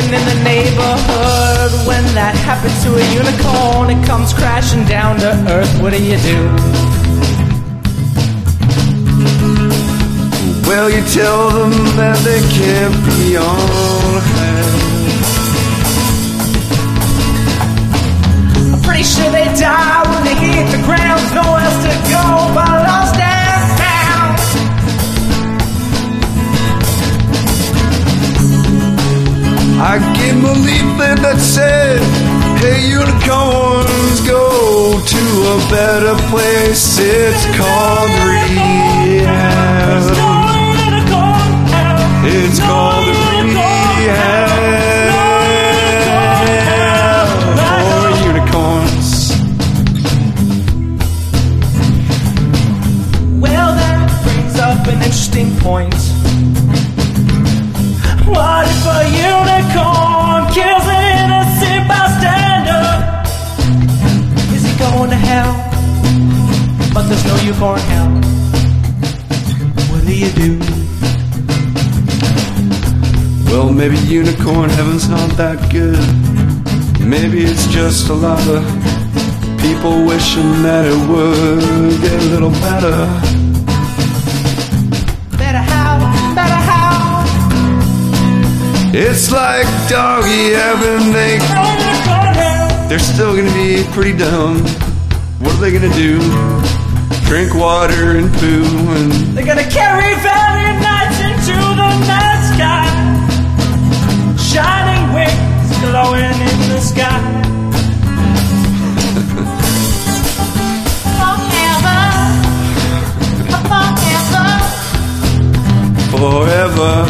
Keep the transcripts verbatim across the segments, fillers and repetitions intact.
living in the neighborhood. When that happens to a unicorn, it comes crashing down to earth. What do you do? Well, you tell them that they can't be on ahead. I'm pretty sure they die when they hit the ground. There's nowhere else to go but lost and found. I gave them a leaflet that said, hey, unicorns, go to a better place. It's called rehab. It's called rehab for unicorns. Well, that brings up an interesting point. What if a unicorn kills an innocent bystander? Is he going to hell? But there's no unicorn hell. What do you do? Well, maybe unicorn heaven's not that good. Maybe it's just a lot of people wishing that it would get a little better. Better how? Better how? It's like doggy heaven. They, they're still gonna be pretty dumb. What are they gonna do? Drink water and poo and... They're gonna carry valiant nights into the night sky. Shining wings glowing in the sky. Forever, forever,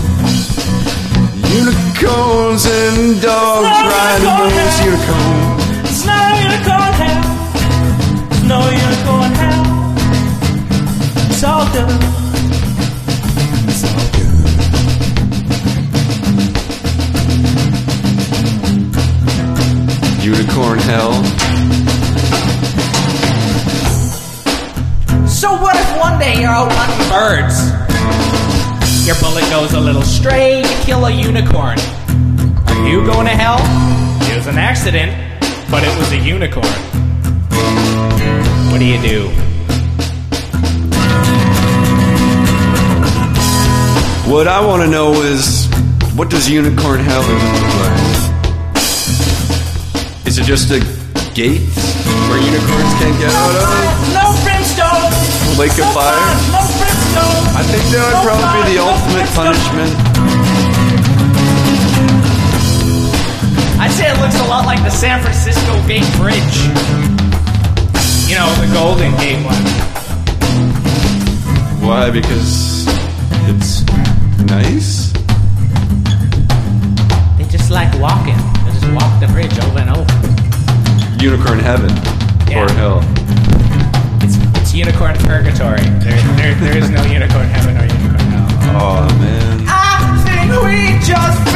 unicorns and dogs riding those unicorns. It's no unicorn hell. It's no unicorn hell. It's all good. It's all good. Unicorn hell. So what if one day you're out hunting birds? Your bullet goes a little stray, you kill a unicorn. Are you going to hell? It was an accident, but it was a unicorn. What do you do? What I want to know is, what does unicorn hell look like? Is it just a gate where unicorns can't get out of? No brimstone! Lake of fire? No brimstone! I think that would probably be the ultimate punishment. I'd say it looks a lot like the San Francisco Gate Bridge. You know, the Golden Gate one. Why? Because it's nice? They just like walking. They just walk the bridge over and over. Unicorn heaven. Yeah. Or hell. It's, it's unicorn purgatory. There, there, there is no unicorn heaven or unicorn hell. Oh, man. I think we just